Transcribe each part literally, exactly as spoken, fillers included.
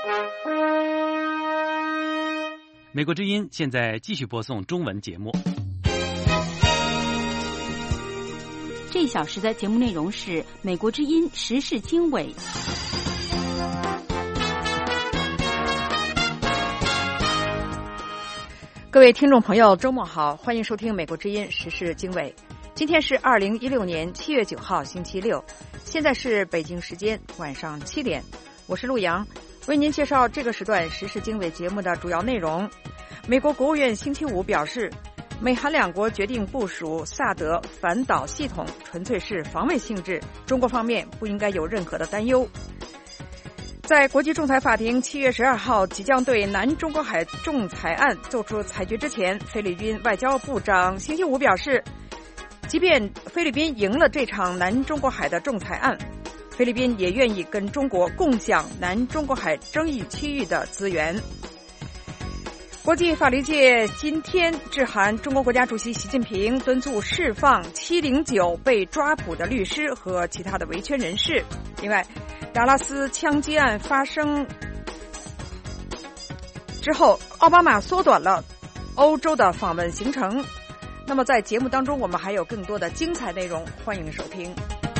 美国之音现在继续播送中文节目。 这一小时的节目内容是美国之音时事经纬。 各位听众朋友，周末好，欢迎收听美国之音时事经纬。今天是二零一六年七月九号，星期六，现在是北京时间晚上七点，我是陆洋，为您介绍这个时段时事经纬节目的主要内容。美国国务院星期五表示，美韩两国决定部署萨德反导系统，纯粹是防卫性质，中国方面不应该有任何的担忧。在国际仲裁法庭七月十二号即将对南中国海仲裁案作出裁决之前，菲律宾外交部长星期五表示，即便菲律宾赢了这场南中国海的仲裁案，菲律宾也愿意跟中国共享南中国海争议区域的资源。国际法律界今天致函中国国家主席习近平，敦促释放七零九被抓捕的律师和其他的维权人士。另外，达拉斯枪击案发生之后，奥巴马缩短了欧洲的访问行程。那么在节目当中，我们还有更多的精彩内容，欢迎收听。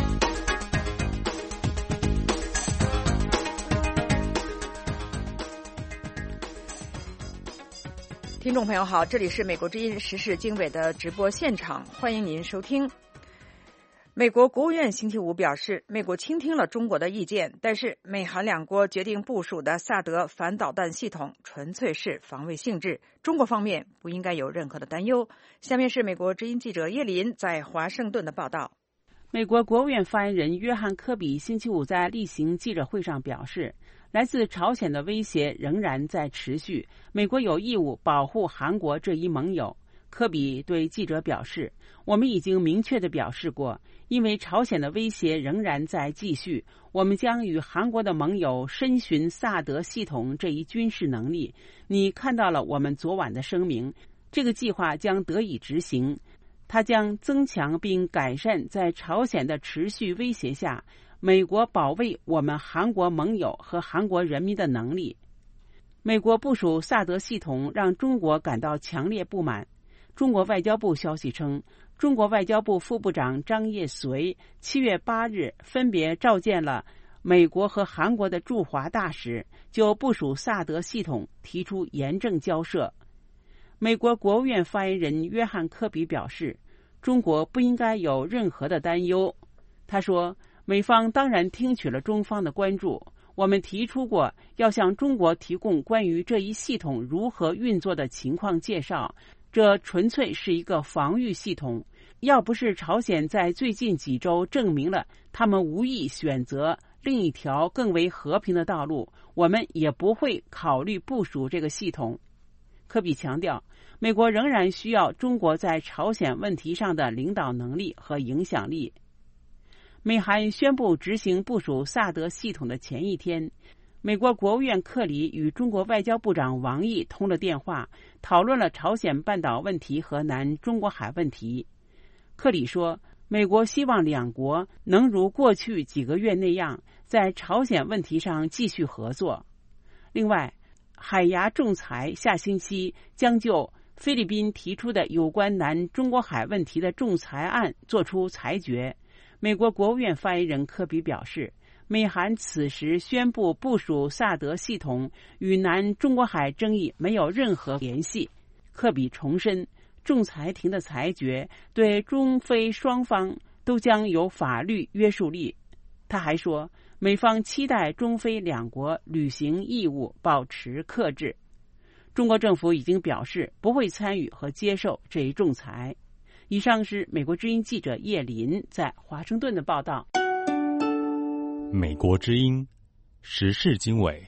听众朋友好，这里是美国之音时事经纬的直播现场，欢迎您收听。美国国务院星期五表示，美国倾听了中国的意见，但是美韩两国决定部署的萨德反导弹系统纯粹是防卫性质，中国方面不应该有任何的担忧。下面是美国之音记者叶林在华盛顿的报道。 美国国务院发言人约翰·科比星期五在例行记者会上表示，来自朝鲜的威胁仍然在持续，美国有义务保护韩国这一盟友。科比对记者表示，我们已经明确地表示过，因为朝鲜的威胁仍然在继续，我们将与韩国的盟友深寻萨德系统这一军事能力。你看到了我们昨晚的声明，这个计划将得以执行，它将增强并改善在朝鲜的持续威胁下美国保卫我们韩国盟友和韩国人民的能力。美国部署萨德系统让中国感到强烈不满。中国外交部消息称，中国外交部副部长张业遂七月八日分别召见了美国和韩国的驻华大使，就部署萨德系统提出严正交涉。美国国务院发言人约翰·科比表示，中国不应该有任何的担忧。他说，美方当然听取了中方的关注，我们提出过要向中国提供关于这一系统如何运作的情况介绍，这纯粹是一个防御系统。要不是朝鲜在最近几周证明了他们无意选择另一条更为和平的道路，我们也不会考虑部署这个系统。科比强调，美国仍然需要中国在朝鲜问题上的领导能力和影响力。美韩宣布执行部署萨德系统的前一天，美国国务院克里与中国外交部长王毅通了电话，讨论了朝鲜半岛问题和南中国海问题。克里说，美国希望两国能如过去几个月那样，在朝鲜问题上继续合作。另外，海牙仲裁下星期将就菲律宾提出的有关南中国海问题的仲裁案作出裁决。美国国务院发言人科比表示，美韩此时宣布部署萨德系统与南中国海争议没有任何联系。科比重申，仲裁庭的裁决对中非双方都将有法律约束力。他还说，美方期待中非两国履行义务，保持克制。中国政府已经表示不会参与和接受这一仲裁。以上是美国之音记者叶林在华盛顿的报道。 美国之音时事经纬。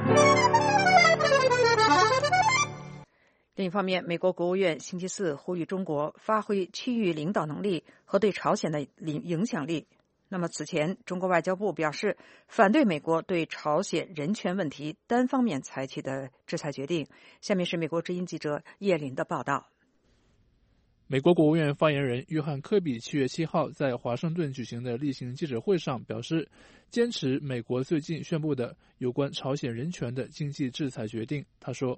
另一方面，美国国务院星期四呼吁中国发挥区域领导能力和对朝鲜的影响力。那么此前，中国外交部表示反对美国对朝鲜人权问题单方面采取的制裁决定。下面是美国之音记者叶林的报道。 美国国务院发言人约翰·科比七月七号在华盛顿举行的例行记者会上表示，坚持美国最近宣布的有关朝鲜人权的经济制裁决定。他说，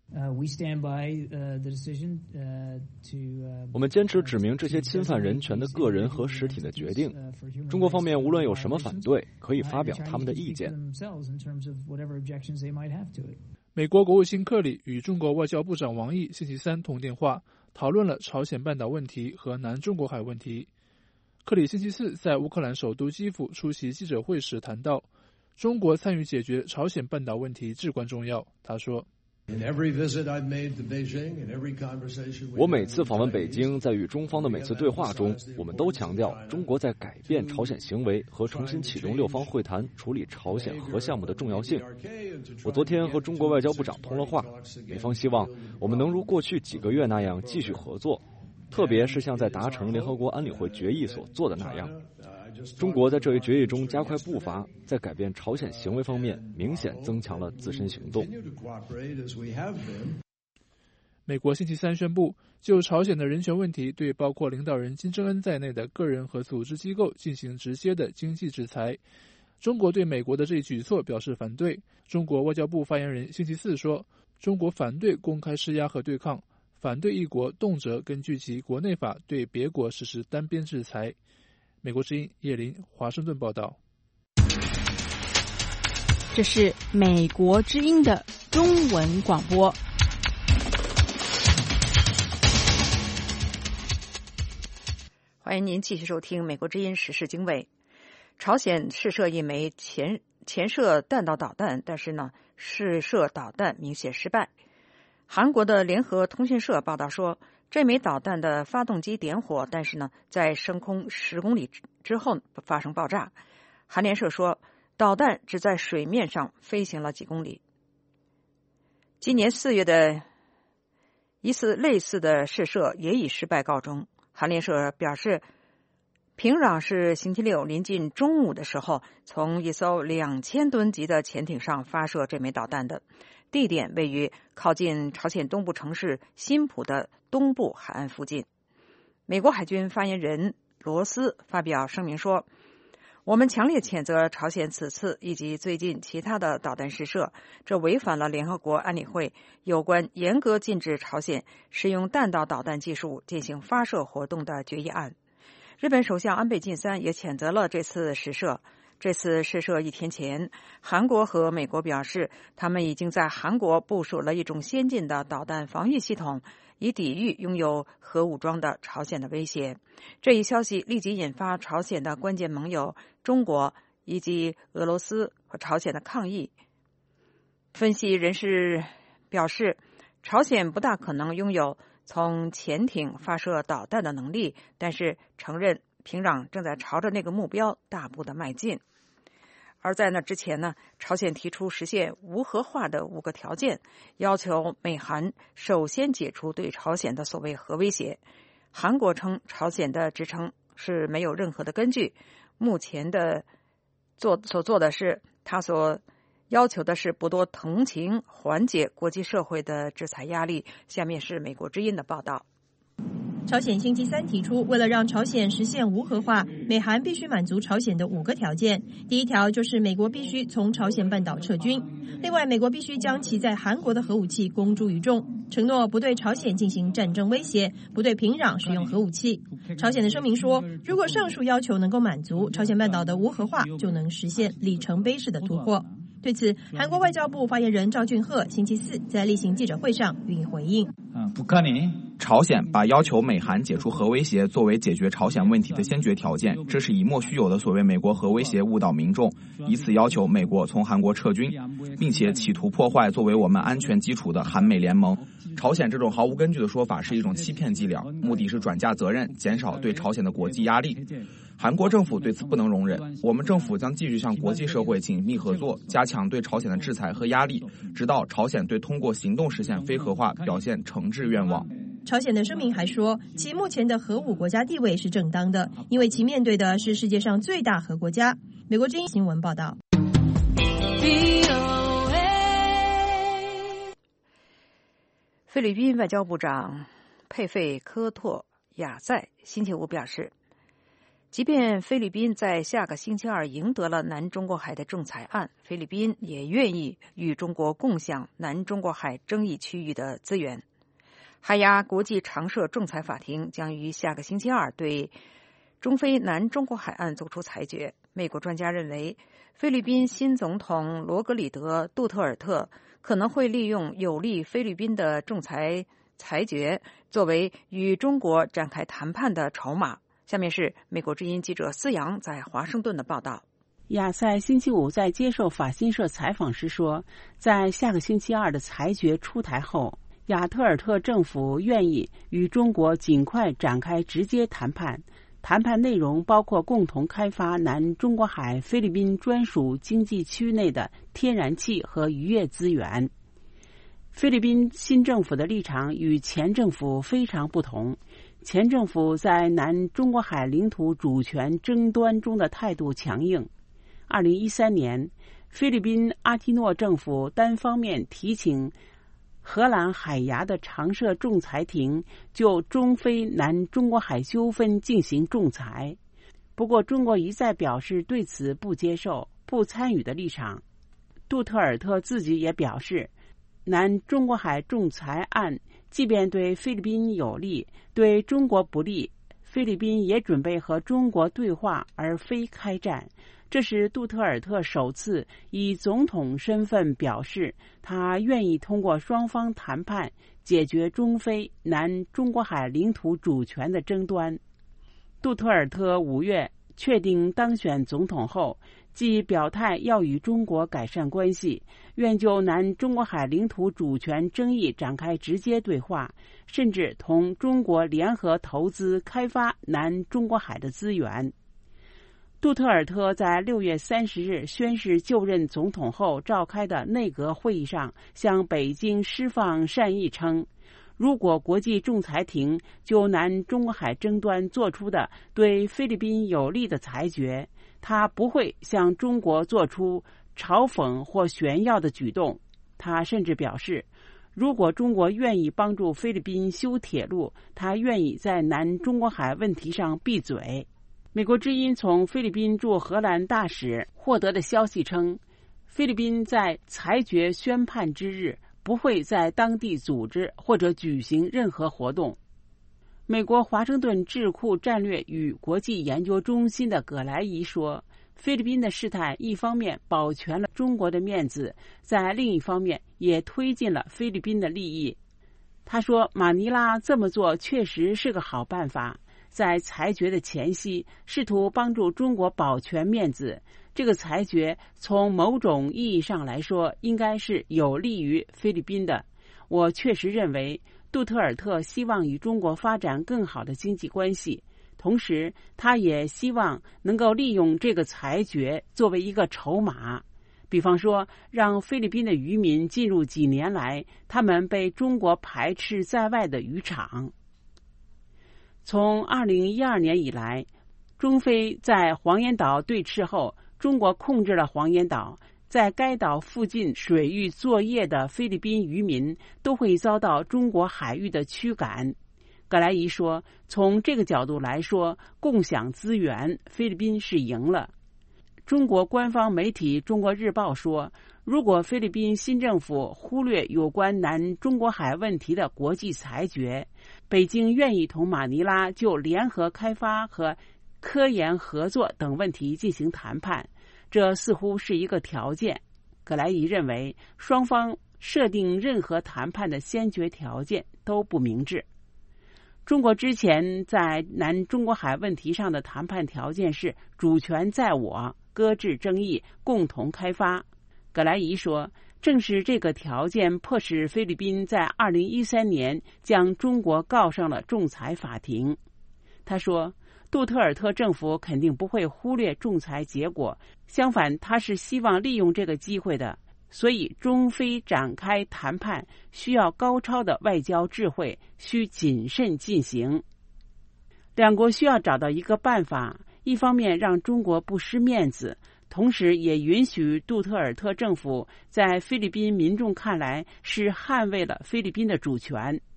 我们坚持指明这些侵犯人权的个人和实体的决定。中国方面无论有什么反对，可以发表他们的意见。 美国国务卿克里与中国外交部长王毅星期三通电话，讨论了朝鲜半岛问题和南中国海问题。克里星期四在乌克兰首都基辅出席记者会时谈到，中国参与解决朝鲜半岛问题至关重要。他说， 我每次访问北京，在与中方的每次对话中，我们都强调中国在改变朝鲜行为和重新启动六方会谈处理朝鲜核项目的重要性。我昨天和中国外交部长通了话，美方希望我们能如过去几个月那样继续合作，特别是像在达成联合国安理会决议所做的那样。中国在这一决议中加快步伐，在改变朝鲜行为方面明显增强了自身行动。 美国星期三宣布，就朝鲜的人权问题对包括领导人金正恩在内的个人和组织机构进行直接的经济制裁。中国对美国的这一举措表示反对。中国外交部发言人星期四说，中国反对公开施压和对抗，反对一国动辄根据其国内法对别国实施单边制裁。美国之音叶林华盛顿报道。 这是美国之音的中文广播。 欢迎您继续收听美国之音时事经纬。朝鲜试射一枚潜潜射弹道导弹，但是呢，试射导弹明显失败。韩国的联合通讯社报道说，这枚导弹的发动机点火，但是呢，在升空十公里之后发生爆炸。韩联社说，导弹只在水面上飞行了几公里。今年四月的一次类似的试射也以失败告终。韩联社表示，平壤是星期六临近中午的时候，从一艘两千吨级的潜艇上发射这枚导弹的，地点位于靠近朝鲜东部城市新浦的东部海岸附近。美国海军发言人罗斯发表声明说，我们强烈谴责朝鲜此次以及最近其他的导弹试射，这违反了联合国安理会有关严格禁止朝鲜使用弹道导弹技术进行发射活动的决议案。日本首相安倍晋三也谴责了这次试射。这次试射一天前，韩国和美国表示，他们已经在韩国部署了一种先进的导弹防御系统，以抵御拥有核武装的朝鲜的威胁。这一消息立即引发朝鲜的关键盟友中国以及俄罗斯和朝鲜的抗议。分析人士表示，朝鲜不大可能拥有从潜艇发射导弹的能力，但是承认平壤正在朝着那个目标大步的迈进。而在那之前呢，朝鲜提出实现无核化的五个条件，要求美韩首先解除对朝鲜的所谓核威胁。韩国称朝鲜的支撑是没有任何的根据，目前的做所做的是，他所要求的是不多同情，缓解国际社会的制裁压力。下面是美国之音的报道。 朝鲜星期三提出，为了让朝鲜实现无核化，美韩必须满足朝鲜的五个条件。第一条就是美国必须从朝鲜半岛撤军，另外美国必须将其在韩国的核武器公诸于众，承诺不对朝鲜进行战争威胁，不对平壤使用核武器。朝鲜的声明说，如果上述要求能够满足，朝鲜半岛的无核化就能实现里程碑式的突破。对此，韩国外交部发言人赵俊赫星期四在例行记者会上予以回应。 朝鲜把要求美韩解除核威胁作为解决朝鲜问题的先决条件，这是以莫须有的所谓美国核威胁误导民众，以此要求美国从韩国撤军，并且企图破坏作为我们安全基础的韩美联盟。朝鲜这种毫无根据的说法是一种欺骗伎俩，目的是转嫁责任，减少对朝鲜的国际压力。韩国政府对此不能容忍，我们政府将继续向国际社会紧密合作，加强对朝鲜的制裁和压力，直到朝鲜对通过行动实现非核化表现诚挚愿望。 朝鲜的声明还说，其目前的核武国家地位是正当的，因为其面对的是世界上最大核国家。美国之音新闻报道。 菲律宾外交部长佩费科托亚在星期五表示，即便菲律宾在下个星期二赢得了南中国海的仲裁案，菲律宾也愿意与中国共享南中国海争议区域的资源。海牙国际常设仲裁法庭将于下个星期二对中菲南中国海岸作出裁决。美国专家认为，菲律宾新总统罗格里德·杜特尔特可能会利用有利菲律宾的仲裁裁决作为与中国展开谈判的筹码。下面是美国之音记者思阳在华盛顿的报道。 亚塞星期五在接受法新社采访时说，在下个星期二的裁决出台后，亚特尔特政府愿意与中国尽快展开直接谈判，谈判内容包括共同开发南中国海菲律宾专属经济区内的天然气和渔业资源。菲律宾新政府的立场与前政府非常不同，前政府在南中国海领土主权争端中的态度强硬。二零一三年，菲律宾阿基诺政府单方面提请荷兰海牙的常设仲裁庭就中菲南中国海纠纷进行仲裁，不过中国一再表示对此不接受、不参与的立场。杜特尔特自己也表示，南中国海仲裁案即便对菲律宾有利，对中国不利，菲律宾也准备和中国对话而非开战。这是杜特尔特首次以总统身份表示，他愿意通过双方谈判解决中菲南中国海领土主权的争端。杜特尔特五月确定当选总统后，即表态要与中国改善关系，愿就南中国海领土主权争议展开直接对话，甚至同中国联合投资开发南中国海的资源。杜特尔特在六月三十日宣誓就任总统后召开的内阁会议上，向北京释放善意称，如果国际仲裁庭就南中国海争端做出的对菲律宾有利的裁决，他不会向中国做出嘲讽或炫耀的举动。他甚至表示，如果中国愿意帮助菲律宾修铁路，他愿意在南中国海问题上闭嘴。美国之音从菲律宾驻荷兰大使获得的消息称，菲律宾在裁决宣判之日不会在当地组织或者举行任何活动。美国华盛顿智库战略与国际研究中心的葛莱仪说，菲律宾的事态一方面保全了中国的面子，在另一方面也推进了菲律宾的利益。他说，马尼拉这么做确实是个好办法，在裁决的前夕试图帮助中国保全面子，这个裁决从某种意义上来说应该是有利于菲律宾的。我确实认为杜特尔特希望与中国发展更好的经济关系，同时他也希望能够利用这个裁决作为一个筹码，比方说让菲律宾的渔民进入几年来他们被中国排斥在外的渔场。从二零一二年以来，中菲在黄岩岛对峙后，中国控制了黄岩岛，在该岛附近水域作业的菲律宾渔民都会遭到中国海域的驱赶。葛莱仪说，从这个角度来说，共享资源，菲律宾是赢了。中国官方媒体《中国日报》说，如果菲律宾新政府忽略有关南中国海问题的国际裁决，北京愿意同马尼拉就联合开发和科研合作等问题进行谈判，这似乎是一个条件。葛莱仪认为，双方设定任何谈判的先决条件都不明智。中国之前在南中国海问题上的谈判条件是主权在我，搁置争议，共同开发。葛莱仪说，正是这个条件迫使菲律宾在二零一三年将中国告上了仲裁法庭。他说，杜特尔特政府肯定不会忽略仲裁结果，相反，他是希望利用这个机会的。所以中菲展开谈判需要高超的外交智慧，需谨慎进行。两国需要找到一个办法，一方面让中国不失面子，同时也允许杜特尔特政府在菲律宾民众看来是捍卫了菲律宾的主权。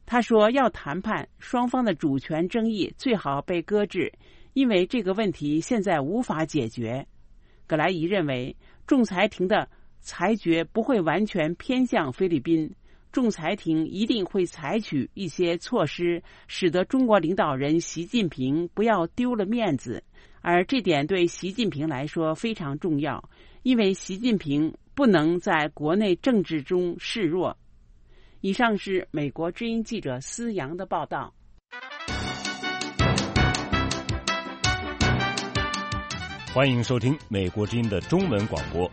他说要谈判，双方的主权争议最好被搁置，因为这个问题现在无法解决。葛莱仪认为，仲裁庭的裁决不会完全偏向菲律宾，仲裁庭一定会采取一些措施，使得中国领导人习近平不要丢了面子，而这点对习近平来说非常重要，因为习近平不能在国内政治中示弱。以上是美国之音记者思阳的报道。 欢迎收听美国之音的中文广播。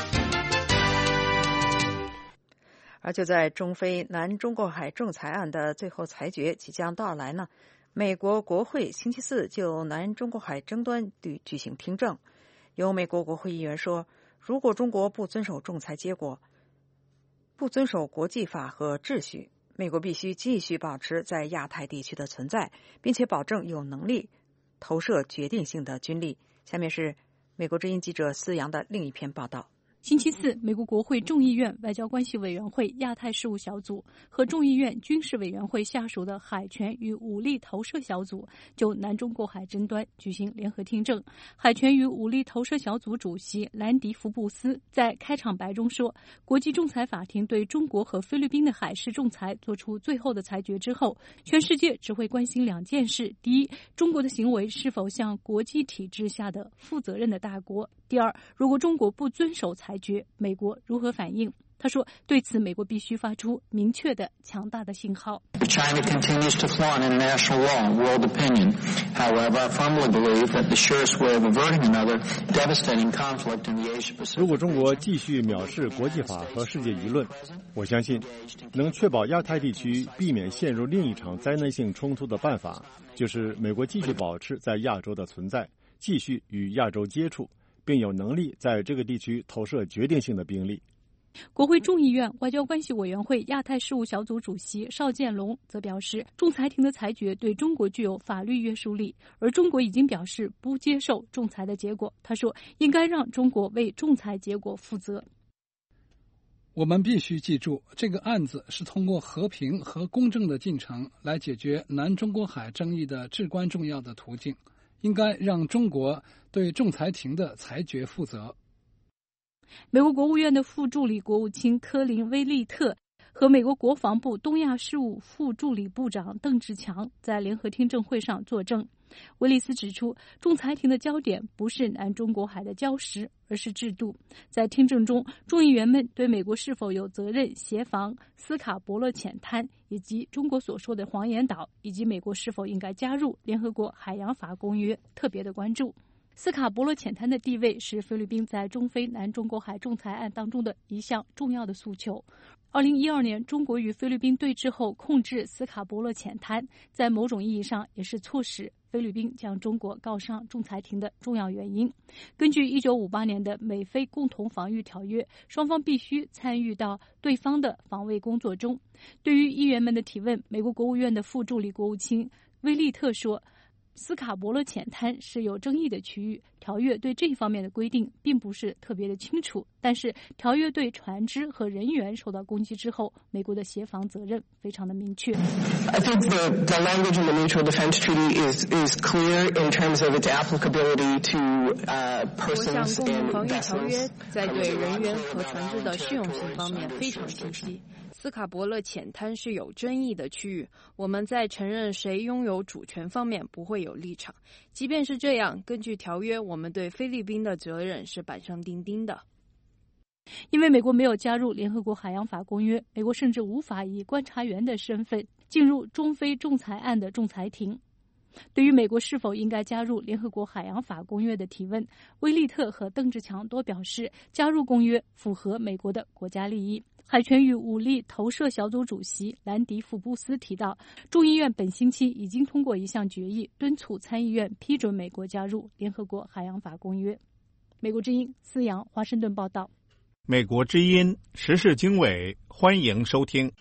而就在中非南中国海仲裁案的最后裁决即将到来呢，美国国会星期四就南中国海争端举行听证。有美国国会议员说，如果中国不遵守仲裁结果，不遵守国际法和秩序，美国必须继续保持在亚太地区的存在，并且保证有能力投射决定性的军力。下面是美国之音记者思阳的另一篇报道。 星期四，美国国会众议院外交关系委员会亚太事务小组和众议院军事委员会下属的海权与武力投射小组就南中国海争端举行联合听证。海权与武力投射小组主席兰迪·福布斯在开场白中说，国际仲裁法庭对中国和菲律宾的海事仲裁做出最后的裁决之后，全世界只会关心两件事：第一，中国的行为是否向国际体制下的负责任的大国；第二，如果中国不遵守裁决，美国如何反应？他说，对此美国必须发出明确的强大的信号。 China continues to flaunt international law and world opinion. However, I firmly believe that the surest way of averting another devastating conflict in the Asia Pacific. 如果中国继续藐视国际法和世界舆论，我相信能确保亚太地区避免陷入另一场灾难性冲突的办法，就是美国继续保持在亚洲的存在，继续与亚洲接触，并有能力在这个地区投射决定性的兵力。 国会众议院外交关系委员会亚太事务小组主席邵建龙则表示，仲裁庭的裁决对中国具有法律约束力，而中国已经表示不接受仲裁的结果。他说，应该让中国为仲裁结果负责。 我们必须记住，这个案子是通过和平和公正的进程来解决南中国海争议的至关重要的途径，应该让中国对仲裁庭的裁决负责。 美国国务院的副助理国务卿科林·威利特和美国国防部东亚事务副助理部长邓志强在联合听证会上作证。威利斯指出，仲裁庭的焦点不是南中国海的礁石，而是制度。在听证中，众议员们对美国是否有责任协防斯卡伯勒浅滩，以及中国所说的黄岩岛，以及美国是否应该加入联合国海洋法公约特别的关注。斯卡伯勒浅滩的地位是菲律宾在中非南中国海仲裁案当中的一项重要的诉求。二零一二年，中国与菲律宾对峙后控制斯卡伯勒浅滩，在某种意义上也是促使菲律宾将中国告上仲裁庭的重要原因。根据一九五八年的美菲共同防御条约，双方必须参与到对方的防卫工作中。对于议员们的提问，美国国务院的副助理国务卿威利特说，斯卡伯勒浅滩是有争议的区域，条约对这方面的规定并不是特别的清楚，但是条约对船只和人员受到攻击之后，美国的协防责任非常的明确。 I think the, the language in the Mutual Defense Treaty is, is clear in terms of its applicability to uh, persons and vessels. 共同防御条约在对人员和船只的适用性方面非常清晰。斯卡伯勒浅滩是有争议的区域，我们在承认谁拥有主权方面不会有立场。即便是这样，根据条约，我们对菲律宾的责任是板上钉钉的。 因为美国没有加入联合国海洋法公约，美国甚至无法以观察员的身份进入中非仲裁案的仲裁庭。对于美国是否应该加入联合国海洋法公约的提问，威利特和邓志强都表示，加入公约符合美国的国家利益。海权与武力投射小组主席兰迪·福布斯提到，众议院本星期已经通过一项决议，敦促参议院批准美国加入联合国海洋法公约。美国之音思阳华盛顿报道。 美国之音时事经纬，欢迎收听。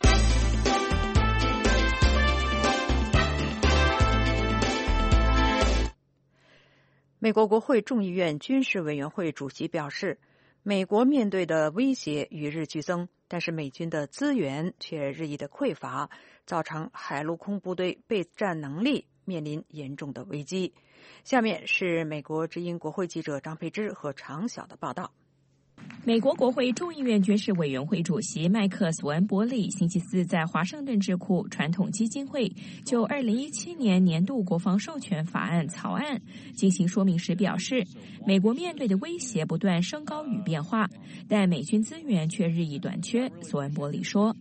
美国国会众议院军事委员会主席表示， 美国面对的威胁与日俱增，但是美军的资源却日益的匮乏，造成海陆空部队备战能力面临严重的危机。下面是美国之音国会记者张佩芝和常晓的报道。 美国国会众议院军事委员会主席麦克·索恩伯里星期四在华盛顿智库传统基金会就二零一七年年度国防授权法案草案进行说明时表示，美国面对的威胁不断升高与变化，但美军资源却日益短缺。索恩伯里说，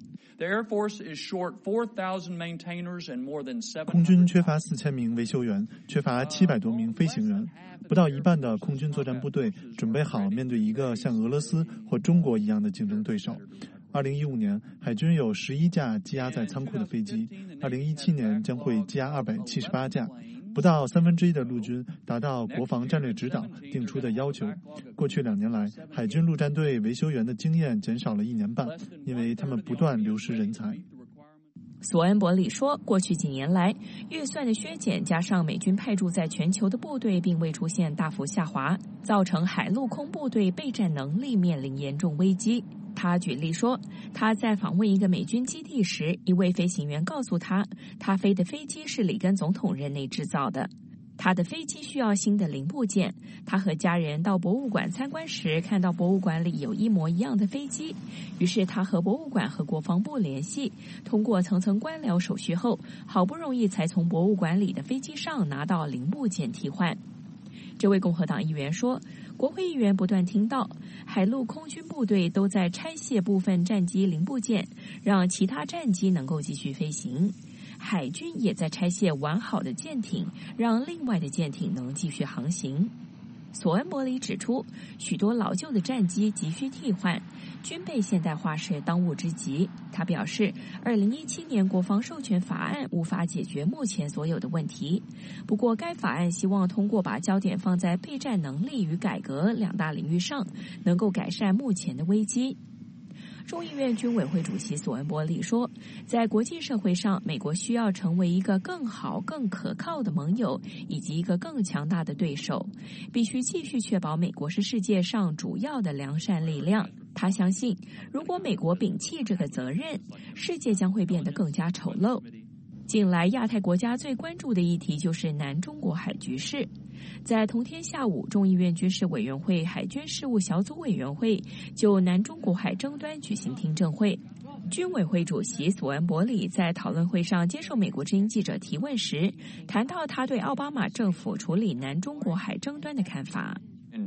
空军缺乏四千名维修员，缺乏七百多名飞行员，不到一半的空军作战部队准备好面对一个像俄罗斯或中国一样的竞争对手。二零一五年，海军有十一架积压在仓库的飞机，二零一七年将会积压二百七十八架。不到三分之一的陆军达到国防战略指导定出的要求。过去两年来，海军陆战队维修员的经验减少了一年半，因为他们不断流失人才。 索恩伯里说，过去几年来，预算的削减加上美军派驻在全球的部队并未出现大幅下滑，造成海陆空部队备战能力面临严重危机。他举例说，他在访问一个美军基地时，一位飞行员告诉他，他飞的飞机是里根总统任内制造的，他的飞机需要新的零部件。他和家人到博物馆参观时，看到博物馆里有一模一样的飞机，于是他和博物馆和国防部联系，通过层层官僚手续后，好不容易才从博物馆里的飞机上拿到零部件替换。这位共和党议员说，国会议员不断听到海陆空军部队都在拆卸部分战机零部件，让其他战机能够继续飞行。海军也在拆卸完好的舰艇，让另外的舰艇能继续航行。索恩伯里指出，许多老旧的战机急需替换，军备现代化是当务之急。他表示，二零一七年国防授权法案无法解决目前所有的问题，不过该法案希望通过把焦点放在备战能力与改革两大领域上，能够改善目前的危机。众议院军委会主席索恩伯里说，在国际社会上，美国需要成为一个更好、更可靠的盟友，以及一个更强大的对手，必须继续确保美国是世界上主要的良善力量。他相信，如果美国摒弃这个责任，世界将会变得更加丑陋。近来，亚太国家最关注的议题就是南中国海局势。在同天下午，众议院军事委员会海军事务小组委员会就南中国海争端举行听证会。军委会主席索恩伯里在讨论会上接受美国之音记者提问时，谈到他对奥巴马政府处理南中国海争端的看法。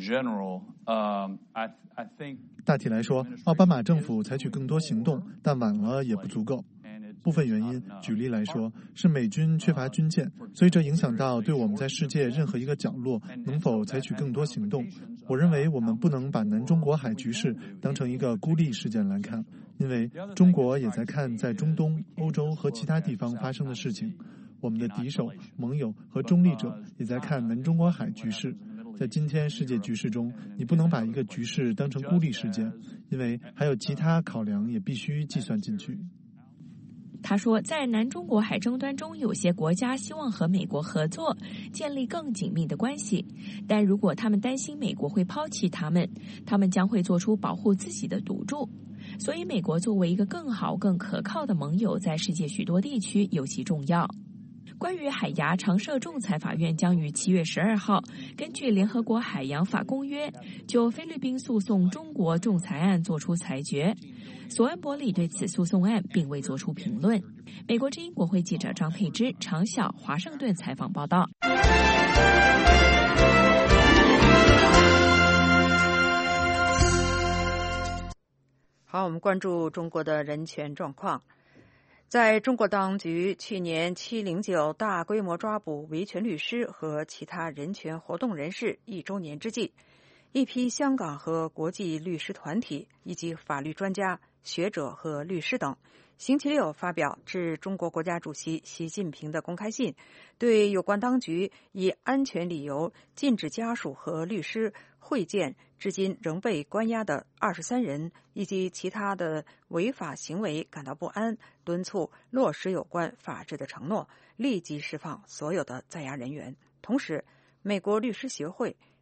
大体来说，奥巴马政府采取更多行动，但晚了也不足够。部分原因，举例来说，是美军缺乏军舰，所以这影响到对我们在世界任何一个角落能否采取更多行动。我认为我们不能把南中国海局势当成一个孤立事件来看，因为中国也在看在中东、欧洲和其他地方发生的事情。我们的敌手、盟友和中立者也在看南中国海局势。在今天世界局势中，你不能把一个局势当成孤立事件，因为还有其他考量也必须计算进去。 他说，在南中国海争端中，有些国家希望和美国合作，建立更紧密的关系，但如果他们担心美国会抛弃他们，他们将会做出保护自己的赌注。所以美国作为一个更好、更可靠的盟友，在世界许多地区尤其重要。关于海牙常设仲裁法院将于七月十二号根据联合国海洋法公约就菲律宾诉讼中国仲裁案作出裁决。索恩伯里对此诉讼案并未作出评论。美国之音国会记者张佩芝、常晓华盛顿采访报道。 好，我们关注中国的人权状况。在中国当局去年七零九大规模抓捕维权律师和其他人权活动人士一周年之际，一批香港和国际律师团体以及法律专家、学者和律师等星期六发表致中国国家主席习近平的公开信，对有关当局以安全理由禁止家属和律师会见至今仍被关押的二十三人以及其他的违法行为感到不安，敦促落实有关法治的承诺，立即释放所有的在押人员。同时，美国律师协会、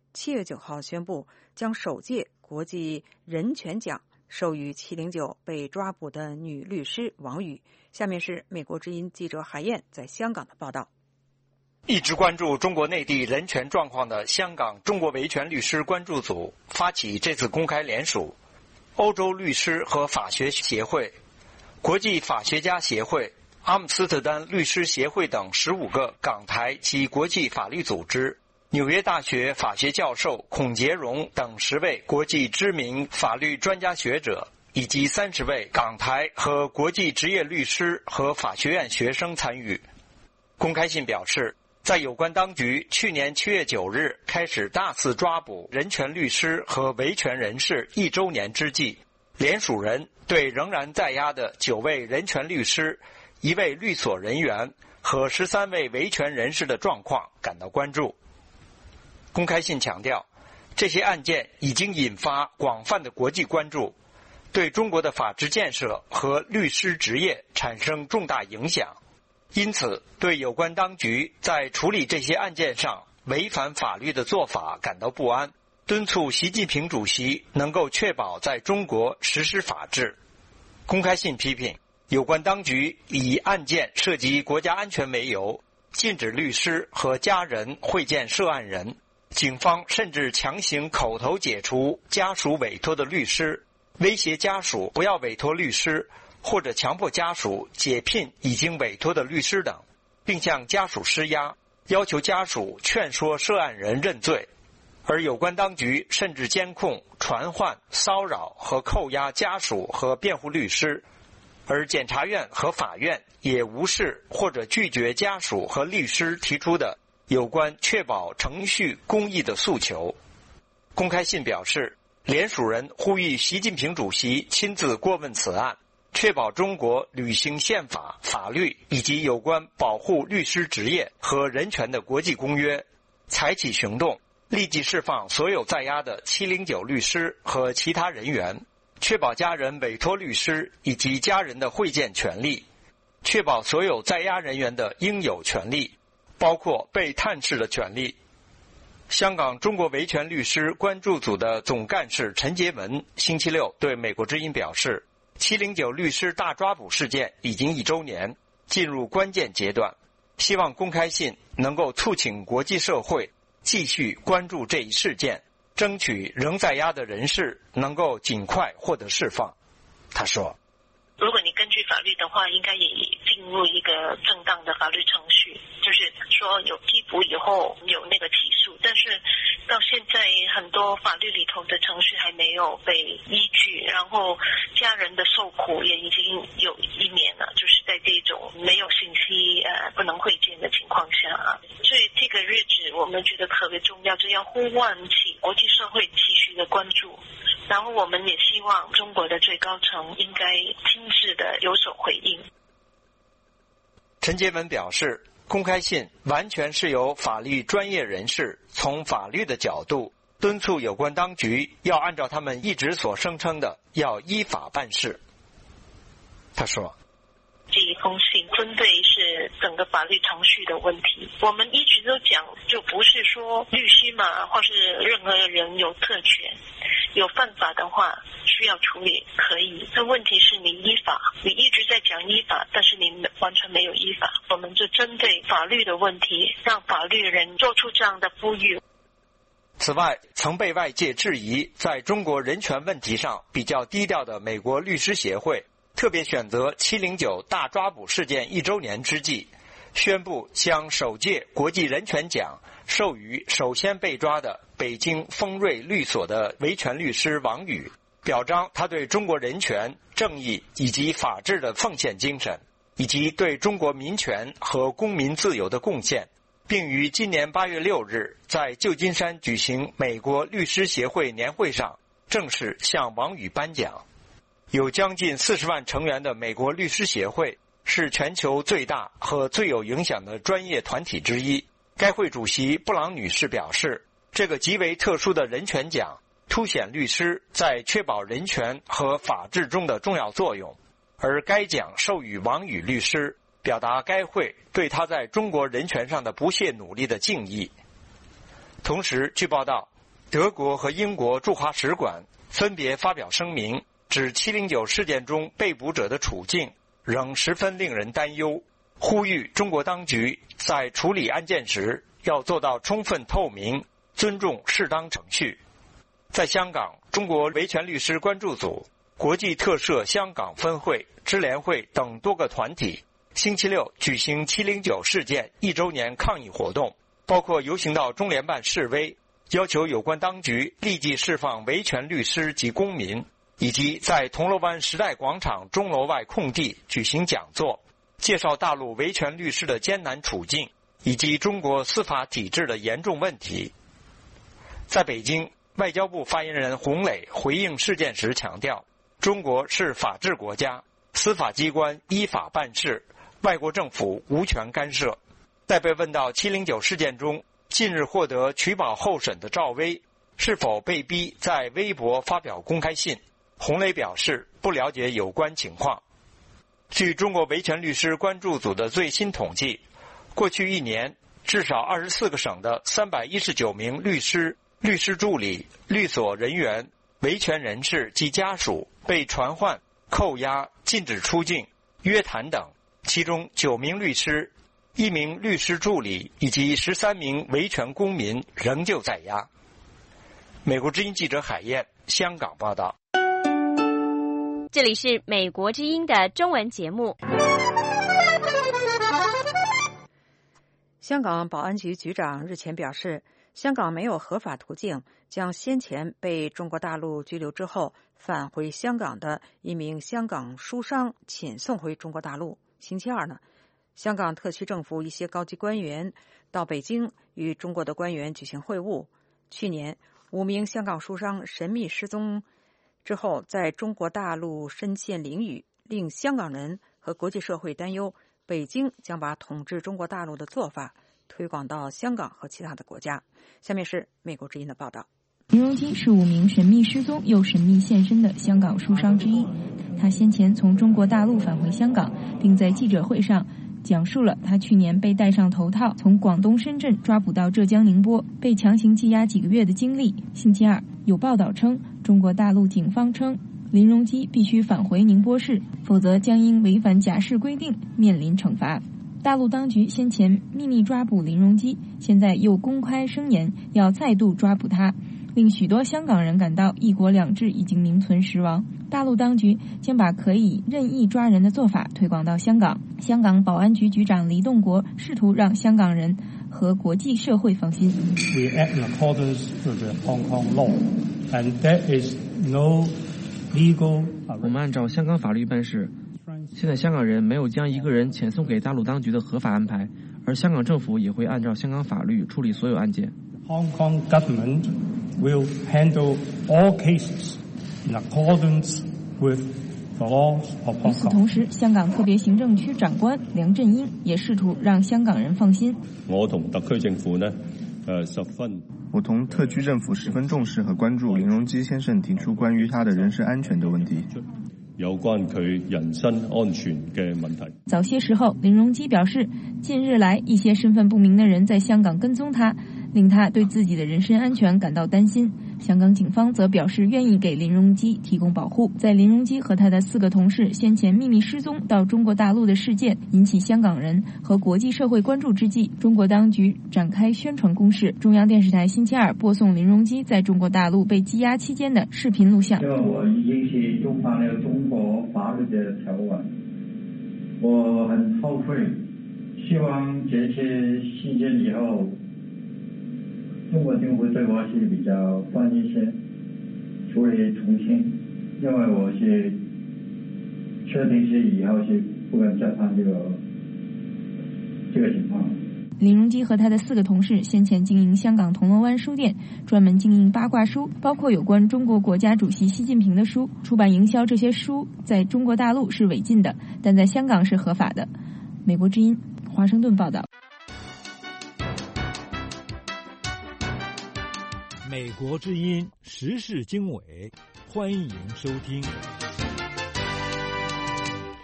七月九号宣布，将首届国际人权奖授予七零九被抓捕的女律师王宇。下面是美国之音记者海燕在香港的报道。 一直关注中国内地人权状况的香港中国维权律师关注组发起这次公开联署，欧洲律师和法学协会、国际法学家协会、阿姆斯特丹律师协会等十五个港台及国际法律组织，纽约大学法学教授孔杰荣等十位国际知名法律专家学者，以及三十位港台和国际职业律师和法学院学生参与。公开信表示，在有关当局去年七月九日开始大肆抓捕人权律师和维权人士一周年之际，联署人对仍然在押的九位人权律师、一位律所人员和十三位维权人士的状况感到关注。公开信强调，这些案件已经引发广泛的国际关注，对中国的法治建设和律师职业产生重大影响。因此，对有关当局在处理这些案件上违反法律的做法感到不安，敦促习近平主席能够确保在中国实施法治。公开信批评有关当局以案件涉及国家安全为由，禁止律师和家人会见涉案人，警方甚至强行口头解除家属委托的律师，威胁家属不要委托律师，或者强迫家属解聘已经委托的律师等，并向家属施压，要求家属劝说涉案人认罪。而有关当局甚至监控、传唤、骚扰和扣押家属和辩护律师，而检察院和法院也无视或者拒绝家属和律师提出的有关确保程序公义的诉求。公开信表示，联署人呼吁习近平主席亲自过问此案，确保中国履行宪法、法律以及有关保护律师职业和人权的国际公约，采取行动，立即释放所有在押的七零九律师和其他人员，确保家人委托律师以及家人的会见权利，确保所有在押人员的应有权利，包括被探视的权利。香港中国维权律师关注组的总干事陈洁文星期六对美国之音表示，七零九律师大抓捕事件已经一周年，进入关键阶段，希望公开信能够促请国际社会继续关注这一事件，争取仍在押的人士能够尽快获得释放。他说， 如果你根据法律的话，应该也进入一个正当的法律程序，就是说有缉捕以后有那个起诉，但是到现在很多法律里头的程序还没有被依据，然后家人的受苦也已经有一年了，就是在这种没有信息呃不能会见的情况下啊，所以这个日子我们觉得特别重要，这要呼唤起国际社会继续的关注，然后我们也希望中国的最高层应该亲自的有所回应。 陈洁文表示，公开信完全是由法律专业人士从法律的角度敦促有关当局要按照他们一直所声称的要依法办事。他说， 这一封信针对是整个法律程序的问题，我们一直都讲，就不是说律师嘛，或是任何人有特权，有犯法的话需要处理可以，但问题是你依法，你一直在讲依法，但是你完全没有依法，我们就针对法律的问题，让法律人做出这样的呼吁。 此外，曾被外界质疑在中国人权问题上比较低调的美国律师协会，特别选择七零九大抓捕事件一周年之际，宣布将首届国际人权奖授予首先被抓的北京丰瑞律所的维权律师王宇，表彰他对中国人权、正义以及法治的奉献精神，以及对中国民权和公民自由的贡献，并于今年八月六日在旧金山举行美国律师协会年会上正式向王宇颁奖。有将近四十万成员的美国律师协会是全球最大和最有影响的专业团体之一。该会主席布朗女士表示，这个极为特殊的人权奖凸显律师在确保人权和法治中的重要作用，而该奖授予王宇律师，表达该会对他在中国人权上的不懈努力的敬意。同时，据报道， 德国和英国驻华使馆分别发表声明，指七零九事件中被捕者的处境仍十分令人担忧，呼吁中国当局在处理案件时要做到充分透明，尊重适当程序。在香港，中国维权律师关注组、国际特赦香港分会、支联会等多个团体星期六举行七零九事件一周年抗议活动，包括游行到中联办示威，要求有关当局立即释放维权律师及公民，以及在铜锣湾时代广场钟楼外空地举行讲座，介绍大陆维权律师的艰难处境以及中国司法体制的严重问题。在北京，外交部发言人洪磊回应事件时强调，中国是法治国家，司法机关依法办事，外国政府无权干涉。在被问到七零九事件中近日获得取保候审的赵薇是否被逼在微博发表公开信，洪磊表示不了解有关情况。据中国维权律师关注组的最新统计，过去一年至少二十四个省的三百一十九名律师、律师助理、律所人员、维权人士及家属被传唤、扣押、禁止出境、约谈等，其中九名律师、一名律师助理以及十三名维权公民仍旧在押。美国之音记者海燕，香港报道。 这里是美国之音的中文节目。 香港保安局局长日前表示，香港没有合法途径将先前被中国大陆拘留之后返回香港的一名香港书商遣送回中国大陆。星期二呢，香港特区政府一些高级官员到北京与中国的官员举行会晤。去年，五名香港书商神秘失踪之后，在中国大陆深陷囹圄，令香港人和国际社会担忧，北京将把统治中国大陆的做法推广到香港和其他的国家。下面是美国之音的报道。 林荣基是五名神秘失踪又神秘现身的香港书商之一，他先前从中国大陆返回香港，并在记者会上讲述了他去年被戴上头套从广东深圳抓捕到浙江宁波，被强行羁押几个月的经历。星期二有报道称，中国大陆警方称林荣基必须返回宁波市，否则将因违反假释规定面临惩罚。大陆当局先前秘密抓捕林荣基，现在又公开声言要再度抓捕他，令许多香港人感到一国两制已经名存实亡。大陆当局将把可以任意抓人的做法推广到香港。香港保安局局长黎栋国试图让香港人和国际社会放心。 We act in accordance with the Hong Kong law, and there is no legal. 我们按照香港法律办事。现在香港人没有将一个人遣送给大陆当局的合法安排，而香港政府也会按照香港法律处理所有案件。 Hong Kong government will handle all cases in accordance with the laws of Hong Kong. 与此同时，香港特别行政区长官梁振英也试图让香港人放心。 我同特區政府呢，呃，十分。 我同特区政府十分重视和关注林荣基先生提出关于他的人身安全的问题。 有關佢人身安全嘅問題。 早些時候，林榮基表示，近日來一些身份不明的人在香港跟蹤他，令他對自己的人身安全感到擔心。香港警方則表示願意給林榮基提供保護。在林榮基和他的四個同事先前秘密失蹤到中國大陸的事件引起香港人和國際社會關注之際，中國當局展開宣傳攻勢。中央電視台星期二播送林榮基在中國大陸被羈押期間的視頻錄像。 因為我已經是觸犯了中國法律的條文，我很後悔，希望這次事件以後，中國政府對我是比較寬一些，處理從輕，因為我是確定是以後是不敢再犯這個這個情況。 林榮基和他的四個同事先前經營香港銅鑼灣書店，專門經營八卦書，包括有關中國國家主席習近平的書。出版營銷這些書在中國大陸是違禁的，但在香港是合法的。美國之音華盛頓報道。 美國之音時事經緯，歡迎收聽。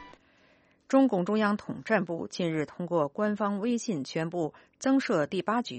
中共中央統戰部近日通過官方微信宣布增設第八局，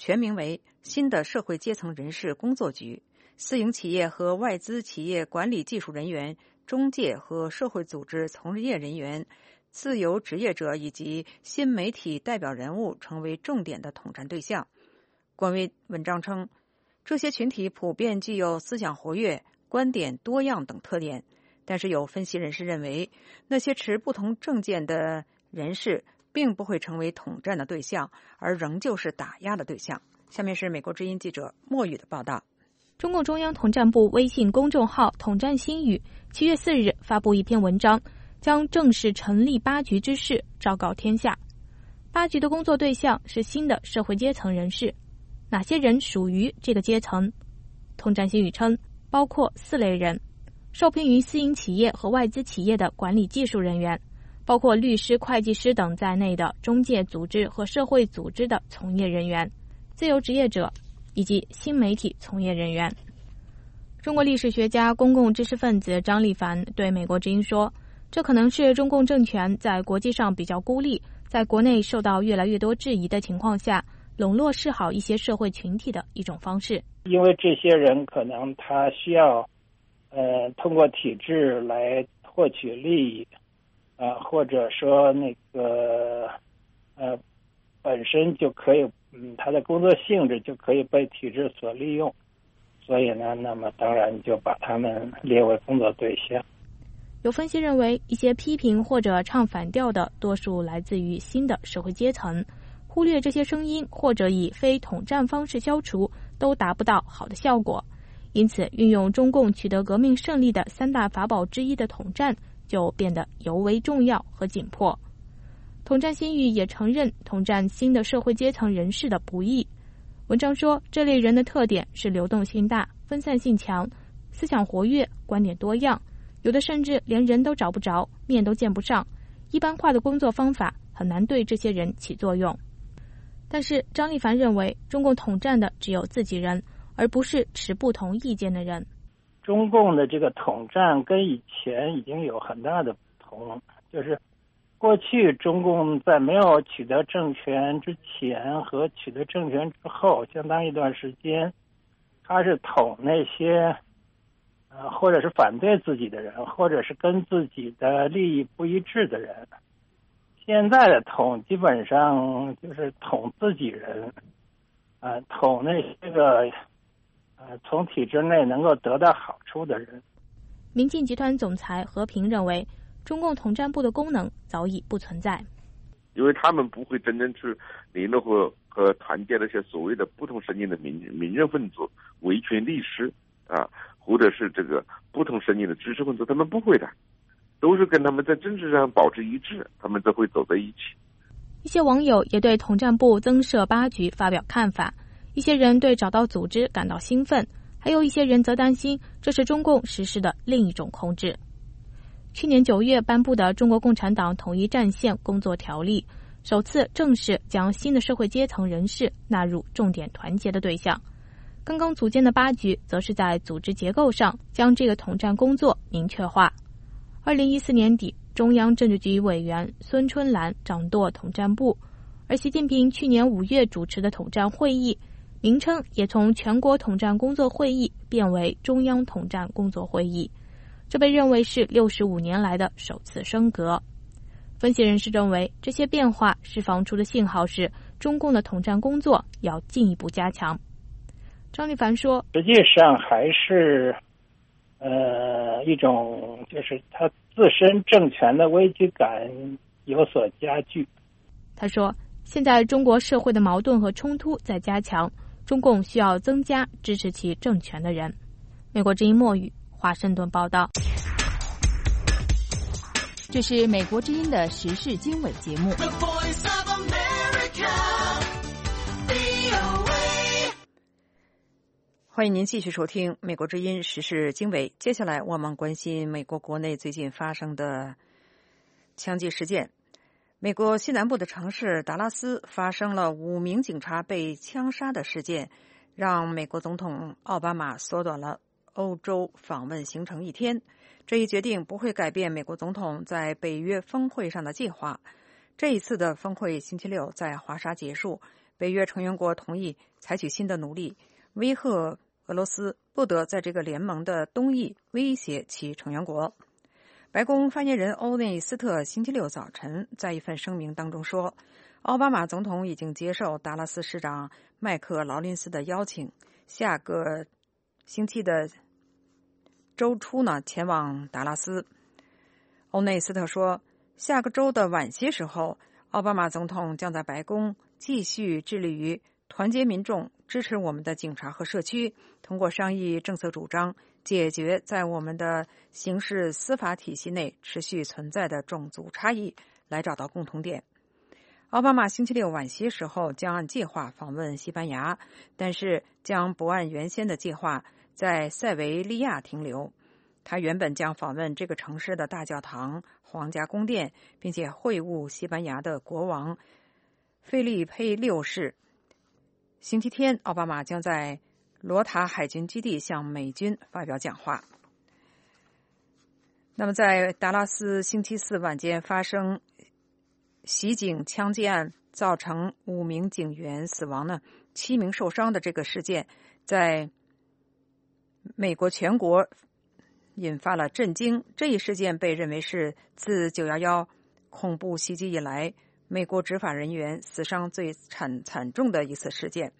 全名为新的社会阶层人士工作局，私营企业和外资企业管理技术人员、中介和社会组织从业人员、自由职业者以及新媒体代表人物成为重点的统战对象。官微文章称，这些群体普遍具有思想活跃、观点多样等特点，但是有分析人士认为，那些持不同政见的人士并不会成为统战的对象，而仍旧是打压的对象。下面是美国之音记者莫宇的报道。 中共中央统战部微信公众号统战新语七月四日发布一篇文章，将正式成立八局之事昭告天下。八局的工作对象是新的社会阶层人士，哪些人属于这个阶层？统战新语称，包括四类人：受聘于私营企业和外资企业的管理技术人员，包括律师、会计师等在内的中介组织和社会组织的从业人员，自由职业者以及新媒体从业人员。中国历史学家、公共知识分子张立凡对美国之音说，这可能是中共政权在国际上比较孤立，在国内受到越来越多质疑的情况下，笼络示好一些社会群体的一种方式。 因为这些人可能他需要呃通过体制来获取利益，呃或者说那个呃本身就可以嗯他的工作性质就可以被体制所利用，所以呢那么当然就把他们列为工作对象。 有分析认为，一些批评或者唱反调的多数来自于新的社会阶层，忽略这些声音或者以非统战方式消除都达不到好的效果，因此运用中共取得革命胜利的三大法宝之一的统战就变得尤为重要和紧迫。统战新语也承认统战新的社会阶层人士的不易。文章说，这类人的特点是流动性大、分散性强、思想活跃、观点多样，有的甚至连人都找不着，面都见不上，一般化的工作方法很难对这些人起作用。但是张立凡认为，中共统战的只有自己人，而不是持不同意见的人。 中共的这个统战跟以前已经有很大的不同，就是过去中共在没有取得政权之前和取得政权之后相当一段时间，他是统那些呃或者是反对自己的人，或者是跟自己的利益不一致的人。现在的统基本上就是统自己人，呃，统那些个呃从体制内能够得到好处的人。 民进集团总裁何平认为，中共统战部的功能早已不存在， 因为他们不会真正去联络和和团结那些所谓的不同声音的民民运分子、维权律师啊，或者是这个不同声音的知识分子，他们不会的。都是跟他们在政治上保持一致，他们才会走在一起。 一些网友也对统战部增设八局发表看法，一些人对找到组织感到兴奋，还有一些人则担心这是中共实施的另一种控制。去年九月颁布的《中国共产党统一战线工作条例》首次正式将新的社会阶层人士纳入重点团结的对象。刚刚组建的八局则是在组织结构上将这个统战工作明确化。二零一四年底，中央政治局委员孙春兰掌舵统战部，而习近平去年五月主持的统战会议名称也从全国统战工作会议变为中央统战工作会议，这被认为是六十五年来的首次升格。分析人士认为，这些变化释放出的信号是中共的统战工作要进一步加强。张立凡说， 实际上还是呃，一种就是他自身政权的危机感有所加剧。 他说，现在中国社会的矛盾和冲突在加强，中共需要增加支持其政权的人。美国之音莫语，华盛顿报道。 这是美国之音的时事经纬节目。欢迎您继续收听美国之音时事经纬。接下来我们关心美国国内最近发生的枪击事件。美国西南部的城市达拉斯发生了五名警察被枪杀的事件，让美国总统奥巴马缩短了欧洲访问行程一天。这一决定不会改变美国总统在北约峰会上的计划。这一次的峰会星期六在华沙结束， 北约成员国同意采取新的努力，威吓俄罗斯不得在这个联盟的东翼威胁其成员国。白宫发言人欧内斯特星期六早晨在一份声明当中说，奥巴马总统已经接受达拉斯市长麦克劳林斯的邀请，下个星期的周初呢前往达拉斯。欧内斯特说，下个周的晚些时候，奥巴马总统将在白宫继续致力于团结民众，支持我们的警察和社区，通过商议政策主张，解决在我们的刑事司法体系内持续存在的种族差异，来找到共同点。奥巴马星期六晚些时候将按计划访问西班牙，但是将不按原先的计划在塞维利亚停留。他原本将访问这个城市的大教堂、皇家宫殿，并且会晤西班牙的国王费利佩六世。星期天，奥巴马将在罗塔海军基地向美军发表讲话。那么在达拉斯星期四晚间发生袭警枪击案，造成五名警员死亡呢，七名受伤的这个事件，在美国全国引发了震惊。这一事件被认为是自九一一恐怖袭击以来，美国执法人员死伤最惨惨重的一次事件。